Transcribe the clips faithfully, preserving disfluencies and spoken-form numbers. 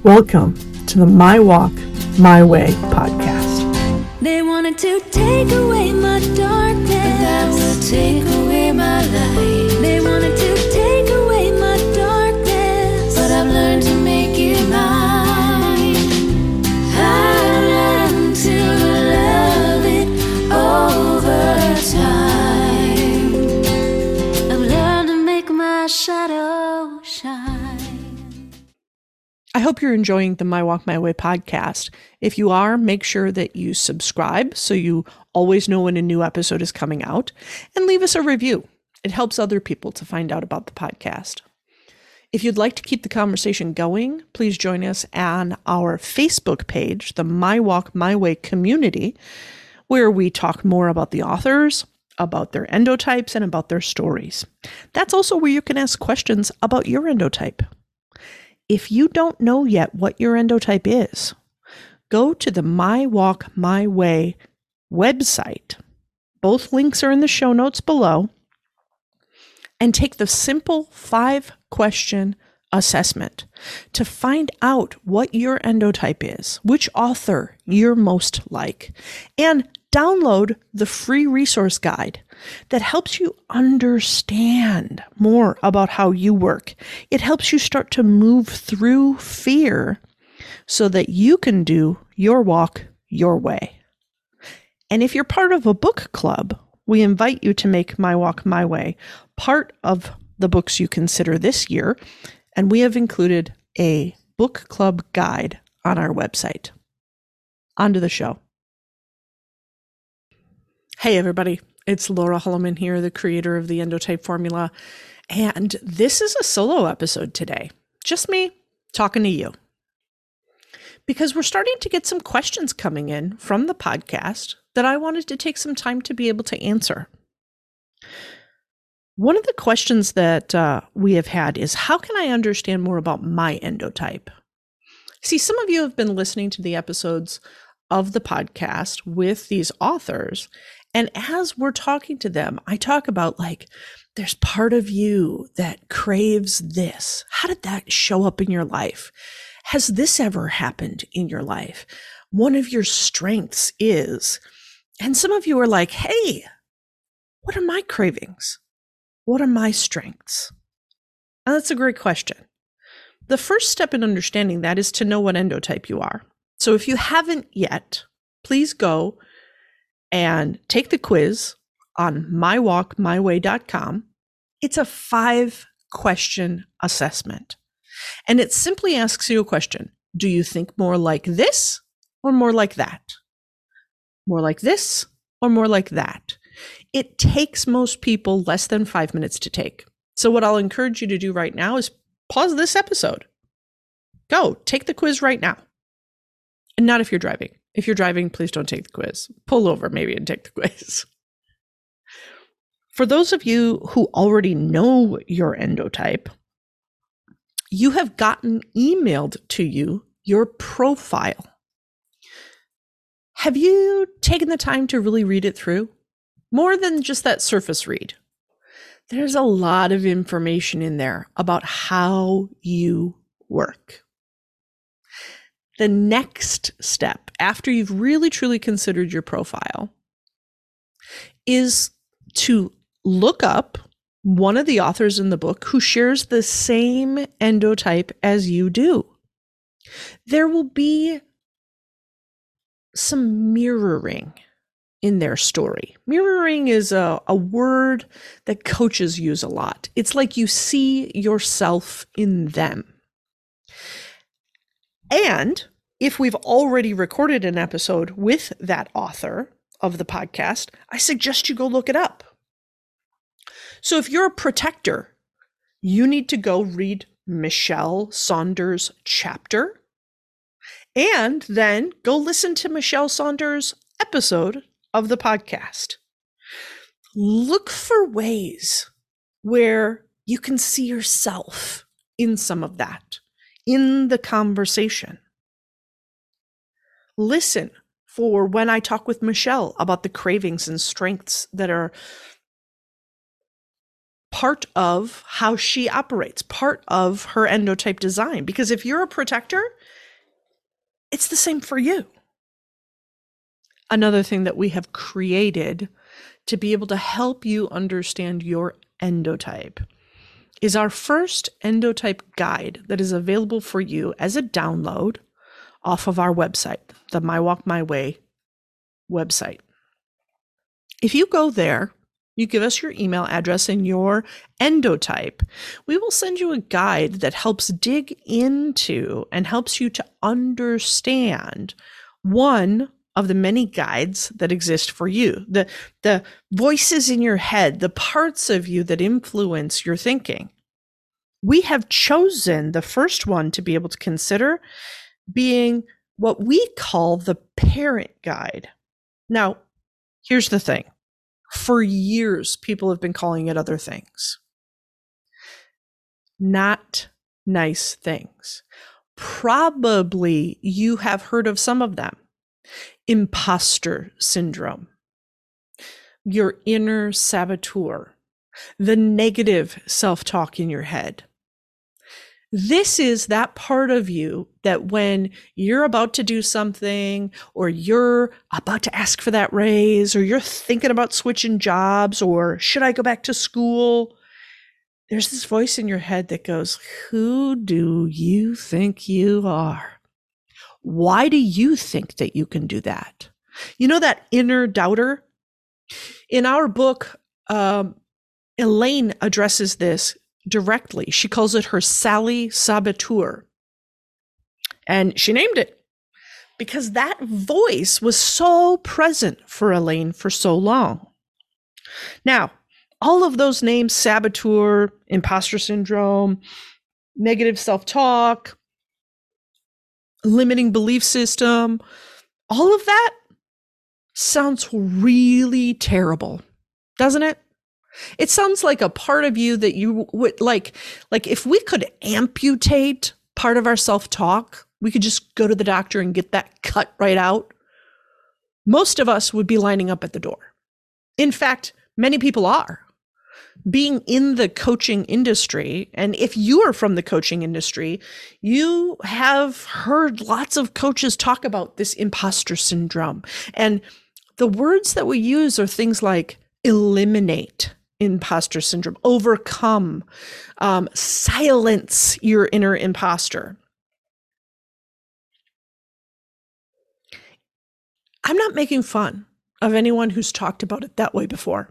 Welcome to the My Walk, My Way podcast. They wanted to take away my darkness, but that will take away my light. They wanted to take away my darkness, but I've learned to make it mine. I learned to love it over time. I've learned to make my shadow shine. I hope you're enjoying the My Walk, My Way podcast. If you are, make sure that you subscribe so you always know when a new episode is coming out, and leave us a review. It helps other people to find out about the podcast. If you'd like to keep the conversation going, please join us on our Facebook page, the My Walk, My Way community, where we talk more about the authors, about their endotypes, and about their stories. That's also where you can ask questions about your endotype. If you don't know yet what your endotype is, go to the My Walk, My Way website. Both links are in the show notes below. And take the simple five-question assessment to find out what your endotype is, which author you're most like, and download the free resource guide that helps you understand more about how you work. It helps you start to move through fear so that you can do your walk your way. And if you're part of a book club, we invite you to make My Walk, My Way part of the books you consider this year, and we have included a book club guide on our website. On to the show. Hey everybody, it's Laura Hulleman here, the creator of the Endotype Formula, and this is a solo episode today. Just me talking to you. Because we're starting to get some questions coming in from the podcast that I wanted to take some time to be able to answer. One of the questions that uh, we have had is, how can I understand more about my endotype? See, some of you have been listening to the episodes of the podcast with these authors, and as we're talking to them, I talk about, like, there's part of you that craves this. How did that show up in your life? Has this ever happened in your life? One of your strengths is, and some of you are like, hey, what are my cravings? What are my strengths? And that's a great question. The first step in understanding that is to know what endotype you are. So if you haven't yet, please go and take the quiz on my walk my way dot com. It's a five question assessment. And it simply asks you a question. Do you think more like this or more like that? More like this or more like that? It takes most people less than five minutes to take. So what I'll encourage you to do right now is pause this episode. Go, take the quiz right now. And not if you're driving. If you're driving, please don't take the quiz. Pull over maybe and take the quiz. For those of you who already know your endotype, you have gotten emailed to you your profile. Have you taken the time to really read it through? More than just that surface read. There's a lot of information in there about how you work. The next step, after you've really truly considered your profile, is to look up one of the authors in the book who shares the same endotype as you do. There will be some mirroring in their story. Mirroring is a, a word that coaches use a lot. It's like you see yourself in them. And if we've already recorded an episode with that author of the podcast, I suggest you go look it up. So if you're a protector, you need to go read Michelle Saunders' chapter, and then go listen to Michelle Saunders' episode of the podcast. Look for ways where you can see yourself in some of that, in the conversation. Listen for when I talk with Michelle about the cravings and strengths that are part of how she operates, part of her endotype design. Because if you're a protector, it's the same for you. Another thing that we have created to be able to help you understand your endotype is our first endotype guide that is available for you as a download off of our website, the My Walk My Way website. If you go there, you give us your email address and your endotype, we will send you a guide that helps dig into and helps you to understand one of the many guides that exist for you, the, the voices in your head, the parts of you that influence your thinking. We have chosen the first one to be able to consider being what we call the parent guide. Now, here's the thing. For years, people have been calling it other things. Not nice things. Probably you have heard of some of them. Imposter syndrome, your inner saboteur, the negative self-talk in your head. This is that part of you that when you're about to do something, or you're about to ask for that raise, or you're thinking about switching jobs, or should I go back to school? There's this voice in your head that goes, who do you think you are? Why do you think that you can do that? You know, that inner doubter? In our book, um, Elaine addresses this directly. She calls it her Sally Saboteur. And she named it because that voice was so present for Elaine for so long. Now, all of those names, saboteur, imposter syndrome, negative self-talk, limiting belief system, all of that sounds really terrible, doesn't it? It sounds like a part of you that you would like, like if we could amputate part of our self-talk, we could just go to the doctor and get that cut right out. Most of us would be lining up at the door. In fact, many people are. Being in the coaching industry, and if you are from the coaching industry, you have heard lots of coaches talk about this imposter syndrome. And the words that we use are things like eliminate imposter syndrome, overcome, um, silence your inner imposter. I'm not making fun of anyone who's talked about it that way before.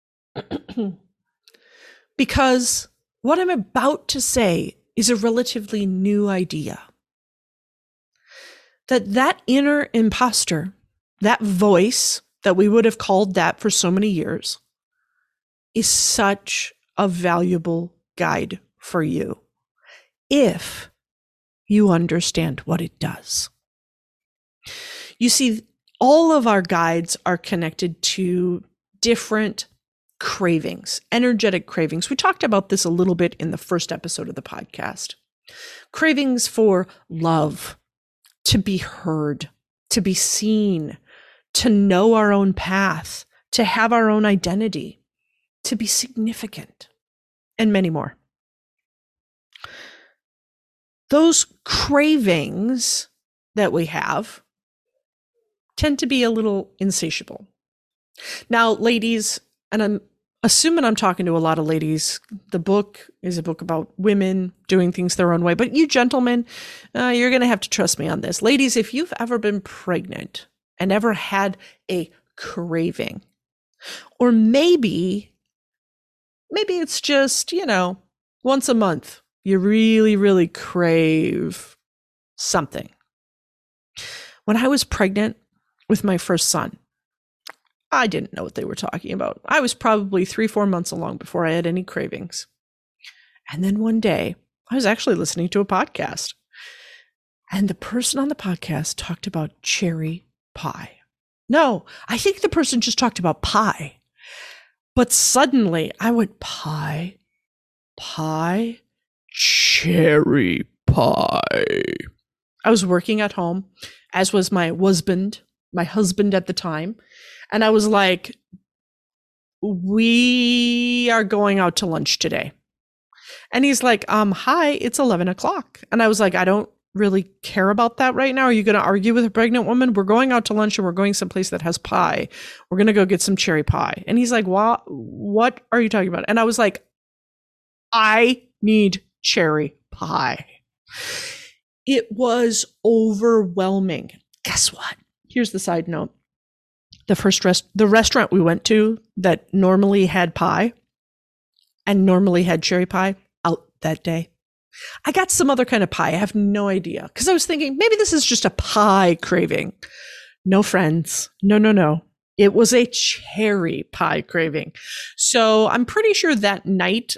Because what I'm about to say is a relatively new idea. That that inner imposter, that voice that we would have called that for so many years, is such a valuable guide for you if you understand what it does. You see, all of our guides are connected to different cravings, energetic cravings. We talked about this a little bit in the first episode of the podcast. Cravings for love, to be heard, to be seen, to know our own path, to have our own identity, to be significant, and many more. Those cravings that we have tend to be a little insatiable. Now, ladies, and I'm assuming I'm talking to a lot of ladies. The book is a book about women doing things their own way. But you gentlemen, uh, you're going to have to trust me on this. Ladies, if you've ever been pregnant and ever had a craving, or maybe, maybe it's just, you know, once a month, you really, really crave something. When I was pregnant with my first son, I didn't know what they were talking about. I was probably three, four months along before I had any cravings. And then one day, I was actually listening to a podcast. And the person on the podcast talked about cherry pie. No, I think the person just talked about pie. But suddenly, I went, pie, pie, cherry pie. I was working at home, as was my husband, my husband at the time. And I was like, we are going out to lunch today. And he's like, um, hi, it's eleven o'clock. And I was like, I don't really care about that right now. Are you going to argue with a pregnant woman? We're going out to lunch and we're going someplace that has pie. We're going to go get some cherry pie. And he's like, what, what are you talking about? And I was like, I need cherry pie. It was overwhelming. Guess what? Here's the side note. The first rest, the restaurant we went to that normally had pie and normally had cherry pie out that day. I got some other kind of pie. I have no idea. Because I was thinking maybe this is just a pie craving. No, friends. No, no, no. It was a cherry pie craving. So I'm pretty sure that night,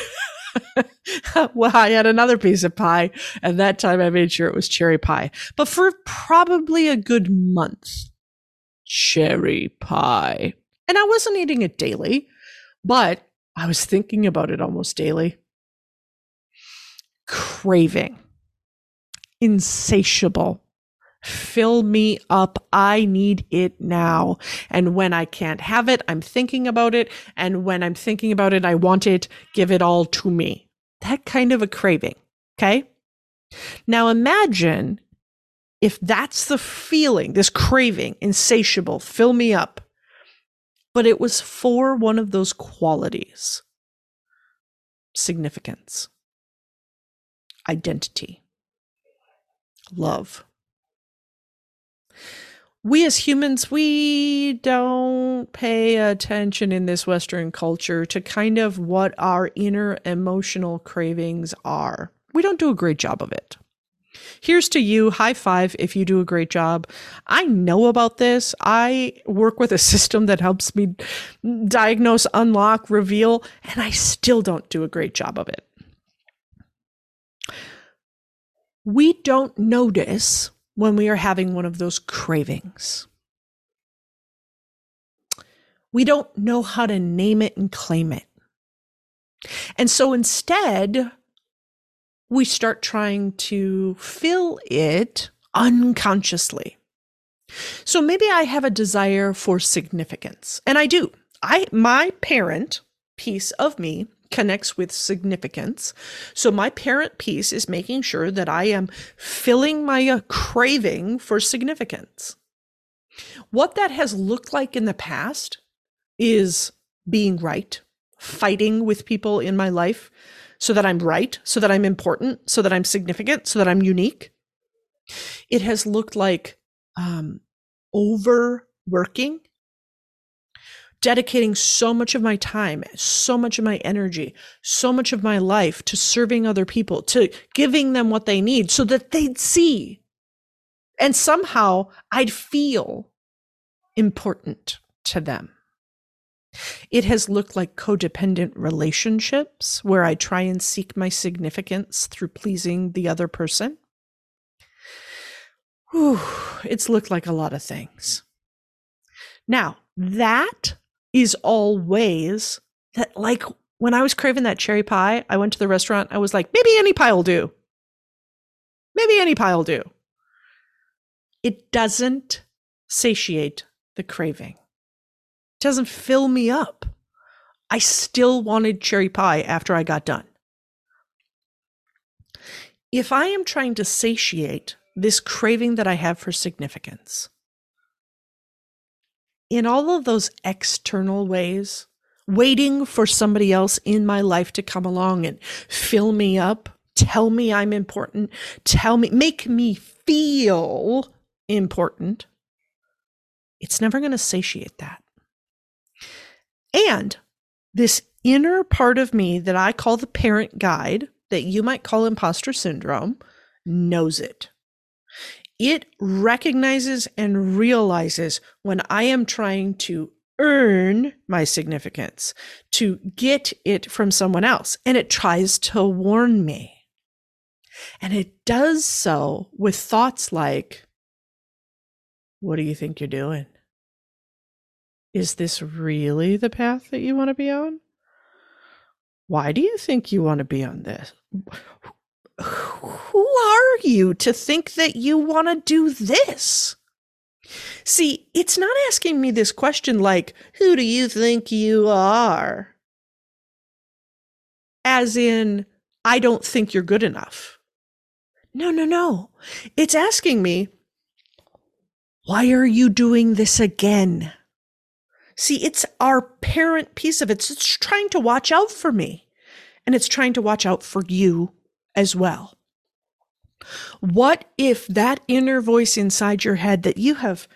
well, I had another piece of pie. And that time I made sure it was cherry pie. But for probably a good month, cherry pie. And I wasn't eating it daily, but I was thinking about it almost daily. Craving. Insatiable. Fill me up. I need it now. And when I can't have it, I'm thinking about it. And when I'm thinking about it, I want it. Give it all to me. That kind of a craving. Okay? Now imagine if that's the feeling, this craving, insatiable, fill me up. But it was for one of those qualities. Significance. Identity. Love. We as humans, we don't pay attention in this Western culture to kind of what our inner emotional cravings are. We don't do a great job of it. Here's to you. High five if you do a great job. I know about this. I work with a system that helps me diagnose, unlock, reveal, and I still don't do a great job of it. We don't notice when we are having one of those cravings. We don't know how to name it and claim it. And so instead, we start trying to fill it unconsciously. So maybe I have a desire for significance, and I do. I, my parent piece of me connects with significance. So my parent piece is making sure that I am filling my uh, craving for significance. What that has looked like in the past is being right, fighting with people in my life so that I'm right, so that I'm important, so that I'm significant, so that I'm unique. It has looked like um, overworking, dedicating so much of my time, so much of my energy, so much of my life to serving other people, to giving them what they need so that they'd see. And somehow I'd feel important to them. It has looked like codependent relationships where I try and seek my significance through pleasing the other person. Whew, it's looked like a lot of things. Now, that is all ways that, like, when I was craving that cherry pie, I went to the restaurant. I was like, maybe any pie will do. Maybe any pie will do. It doesn't satiate the craving. It doesn't fill me up. I still wanted cherry pie after I got done. If I am trying to satiate this craving that I have for significance, in all of those external ways, waiting for somebody else in my life to come along and fill me up, tell me I'm important, tell me, make me feel important, it's never going to satiate that. And this inner part of me that I call the parent guide, that you might call imposter syndrome, knows it. It recognizes and realizes when I am trying to earn my significance, to get it from someone else, and it tries to warn me. And it does so with thoughts like, what do you think you're doing? Is this really the path that you want to be on? Why do you think you want to be on this? Who are you to think that you want to do this? See, it's not asking me this question like, who do you think you are? As in, I don't think you're good enough. No, no, no. It's asking me, why are you doing this again? See, it's our parent piece of it. It's trying to watch out for me, and it's trying to watch out for you as well. What if that inner voice inside your head that you have,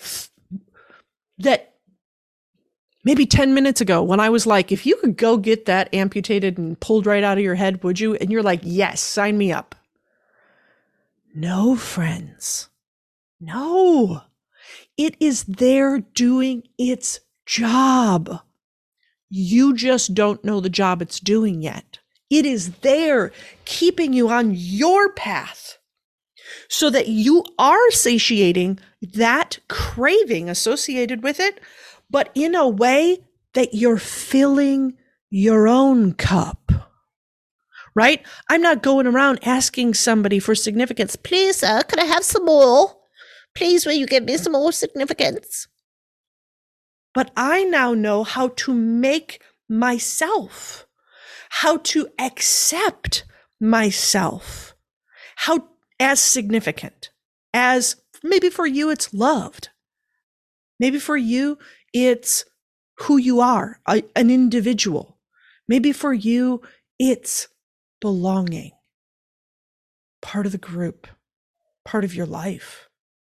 that maybe ten minutes ago when I was like, if you could go get that amputated and pulled right out of your head, would you? And you're like, yes, sign me up. No, friends. No. It is there doing its job. You just don't know the job it's doing yet. It is there keeping you on your path so that you are satiating that craving associated with it, but in a way that you're filling your own cup, right? I'm not going around asking somebody for significance. Please, sir, could I have some more? Please, will you give me some more significance? But I now know how to make myself, how to accept myself, how as significant, as maybe for you it's loved. Maybe for you it's who you are, a, an individual. Maybe for you it's belonging, part of the group, part of your life.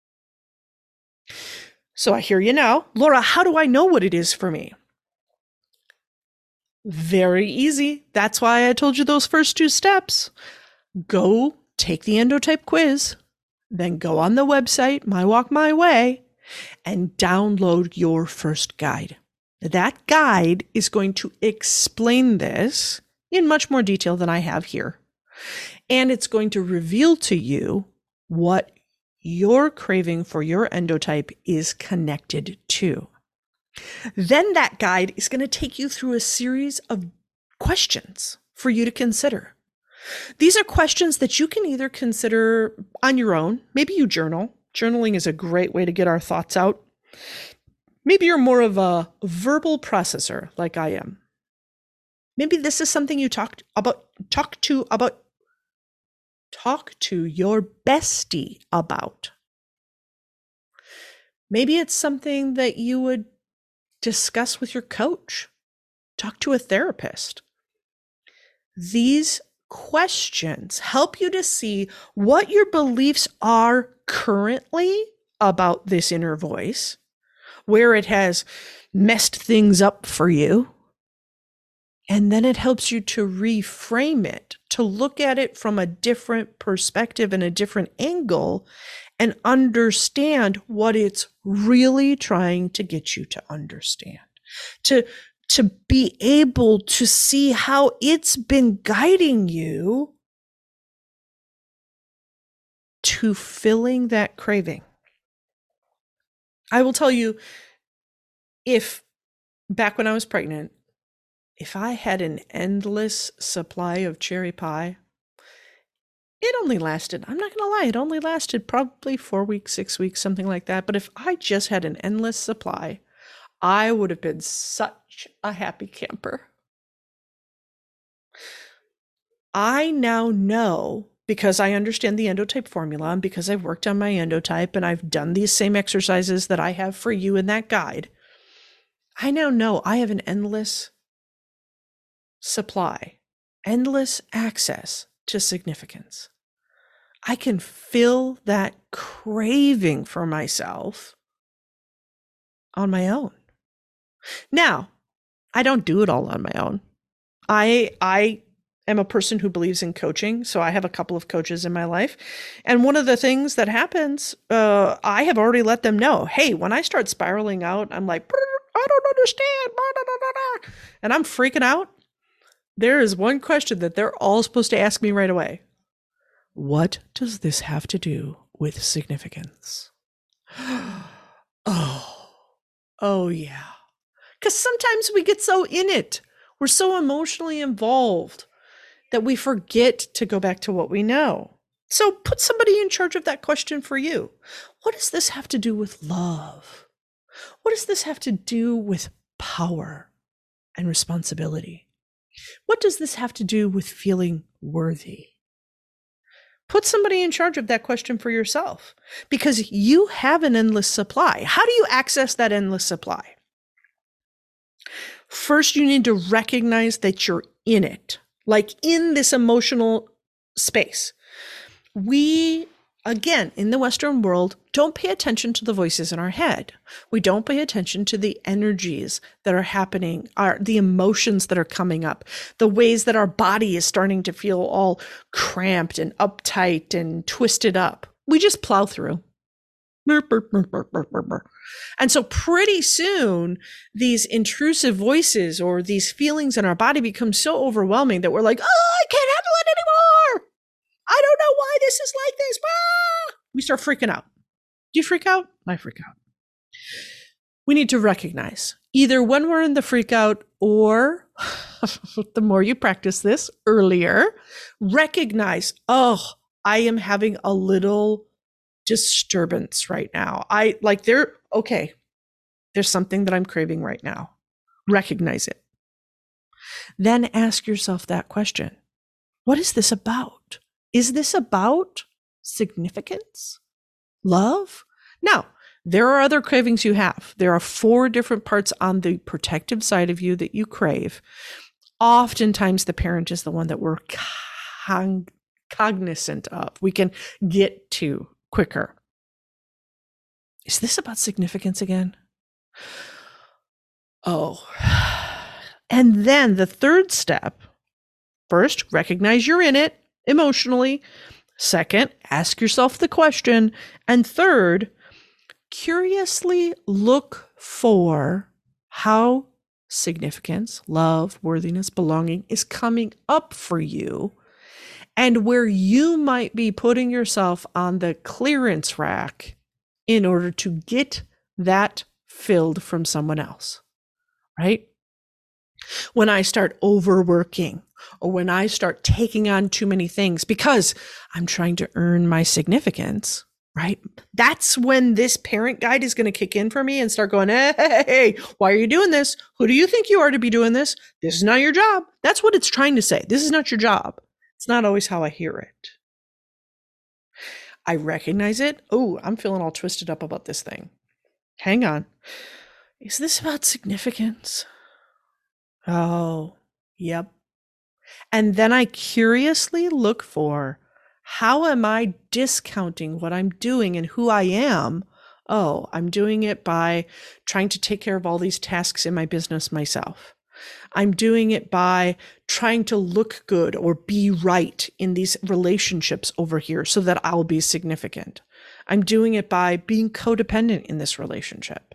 So I hear you now. Laura, how do I know what it is for me? Very easy. That's why I told you those first two steps. Go take the endotype quiz, then go on the website, My Walk My Way, and download your first guide. That guide is going to explain this in much more detail than I have here. And it's going to reveal to you what your craving for your endotype is connected to. Then that guide is going to take you through a series of questions for you to consider. These are questions that you can either consider on your own. Maybe you journal. Journaling is a great way to get our thoughts out. Maybe you're more of a verbal processor like I am. Maybe this is something you talk about, talk to about Talk to your bestie about. Maybe it's something that you would discuss with your coach. Talk to a therapist. These questions help you to see what your beliefs are currently about this inner voice, where it has messed things up for you. And then it helps you to reframe it, to look at it from a different perspective and a different angle and understand what it's really trying to get you to understand. To, to be able to see how it's been guiding you to filling that craving. I will tell you, if back when I was pregnant, if I had an endless supply of cherry pie, it only lasted, I'm not going to lie, it only lasted probably four weeks, six weeks, something like that. But if I just had an endless supply, I would have been such a happy camper. I now know, because I understand the endotype formula and because I've worked on my endotype and I've done these same exercises that I have for you in that guide, I now know I have an endless supply, endless access to significance. I can fill that craving for myself on my own. Now, I don't do it all on my own. I I am a person who believes in coaching, so I have a couple of coaches in my life. And one of the things that happens, uh, I have already let them know, hey, when I start spiraling out, I'm like, I don't understand, and I'm freaking out. There is one question that they're all supposed to ask me right away. What does this have to do with significance? Oh, oh yeah. Because sometimes we get so in it. We're so emotionally involved that we forget to go back to what we know. So put somebody in charge of that question for you. What does this have to do with love? What does this have to do with power and responsibility? What does this have to do with feeling worthy? Put somebody in charge of that question for yourself, because you have an endless supply. How do you access that endless supply? First, you need to recognize that you're in it, like in this emotional space. We, again, in the Western world, don't pay attention to the voices in our head. We don't pay attention to the energies that are happening, our, the emotions that are coming up, the ways that our body is starting to feel all cramped and uptight and twisted up. We just plow through. And so pretty soon, these intrusive voices or these feelings in our body become so overwhelming that we're like, oh, I can't handle it anymore. I don't know why this is like this. Ah! We start freaking out. Do you freak out? I freak out. We need to recognize either when we're in the freak out or the more you practice this earlier, recognize, oh, I am having a little disturbance right now. I like there, okay, there's something that I'm craving right now. Recognize it. Then ask yourself that question. What is this about? Is this about significance? Love? Now, there are other cravings you have. There are four different parts on the protective side of you that you crave. Oftentimes, the parent is the one that we're con- cognizant of. We can get to quicker. Is this about significance again? Oh. And then the third step, first, recognize you're in it emotionally. Second, ask yourself the question. And third, curiously look for how significance, love, worthiness, belonging is coming up for you, and where you might be putting yourself on the clearance rack in order to get that filled from someone else, right? When I start overworking, or when I start taking on too many things because I'm trying to earn my significance, right? That's when this parent guide is going to kick in for me and start going, hey, hey, hey, why are you doing this? Who do you think you are to be doing this? This is not your job. That's what it's trying to say. This is not your job. It's not always how I hear it. I recognize it. Oh, I'm feeling all twisted up about this thing. Hang on. Is this about significance? Oh, yep. And then I curiously look for, how am I discounting what I'm doing and who I am? Oh, I'm doing it by trying to take care of all these tasks in my business myself. I'm doing it by trying to look good or be right in these relationships over here so that I'll be significant. I'm doing it by being codependent in this relationship.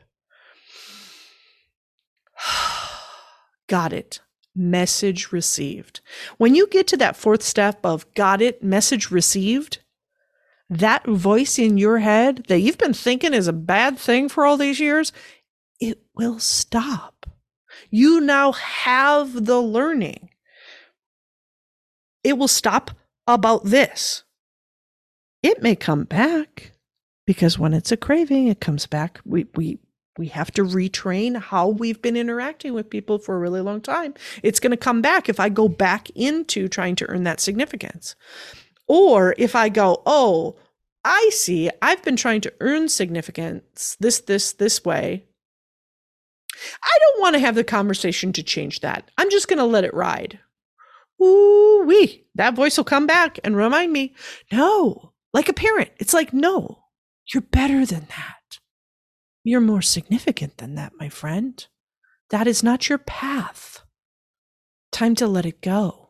Got it. Message received. When you get to that fourth step of got it, message received, that voice in your head that you've been thinking is a bad thing for all these years, it will stop. You now have the learning. It will stop about this. It may come back, because when it's a craving, it comes back. We, we, we have to retrain how we've been interacting with people for a really long time. It's going to come back if I go back into trying to earn that significance. Or if I go, oh, I see, I've been trying to earn significance this, this, this way. I don't want to have the conversation to change that. I'm just going to let it ride. Ooh-wee. That voice will come back and remind me, no, like a parent. It's like, no, you're better than that. You're more significant than that, my friend. That is not your path. Time to let it go.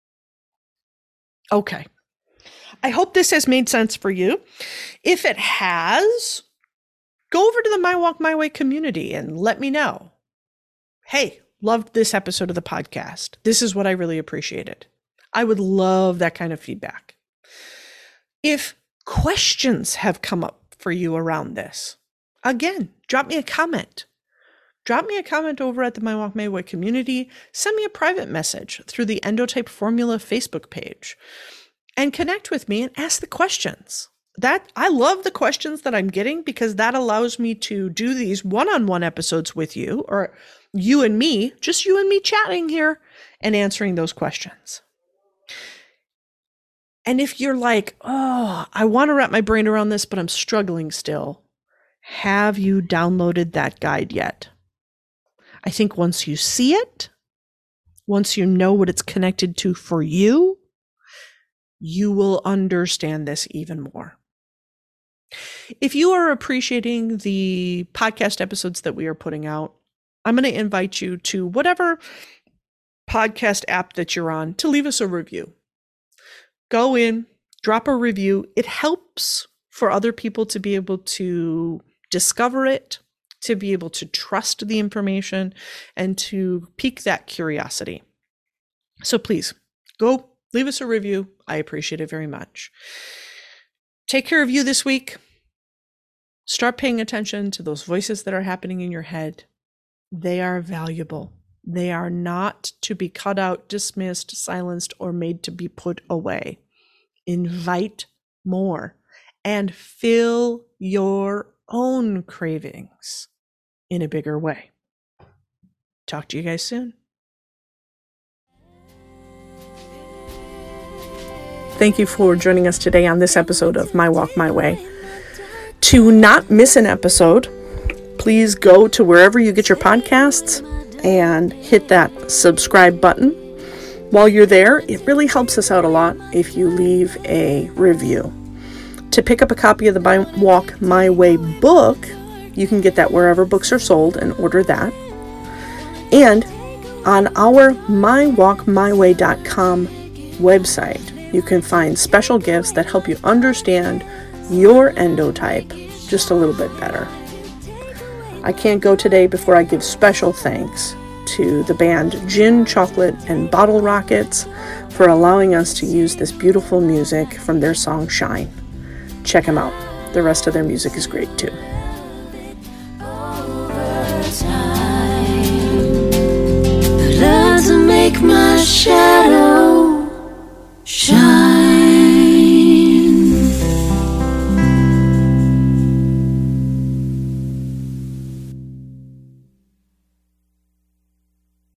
Okay. I hope this has made sense for you. If it has, go over to the My Walk My Way community and let me know. Hey, loved this episode of the podcast. This is what I really appreciated. I would love that kind of feedback. If questions have come up for you around this, again, drop me a comment. Drop me a comment over at the My Walk My Way community. Send me a private message through the Endotype Formula Facebook page. and connect with me and ask the questions. That I love the questions that I'm getting because that allows me to do these one-on-one episodes with you, or you and me, just you and me chatting here and answering those questions. And if you're like, oh, I want to wrap my brain around this, but I'm struggling still, have you downloaded that guide yet? I think once you see it, once you know what it's connected to for you, you will understand this even more. If you are appreciating the podcast episodes that we are putting out, I'm going to invite you to whatever podcast app that you're on to leave us a review. Go in, drop a review. It helps for other people to be able to discover it, to be able to trust the information, and to pique that curiosity. So please go leave us a review. I appreciate it very much. Take care of you this week. Start paying attention to those voices that are happening in your head. They are valuable. They are not to be cut out, dismissed, silenced, or made to be put away. Invite more and fill your own cravings in a bigger way. Talk to you guys soon. Thank you for joining us today on this episode of My Walk, My Way. To not miss an episode, please go to wherever you get your podcasts and hit that subscribe button. While you're there, it really helps us out a lot if you leave a review. To pick up a copy of the My Walk, My Way book, you can get that wherever books are sold and order that. And on our my walk my way dot com website, you can find special gifts that help you understand your endotype just a little bit better. I can't go today before I give special thanks to the band Gin, Chocolate, and Bottle Rockets for allowing us to use this beautiful music from their song Shine. Check them out. The rest of their music is great too. Learn to make my shadow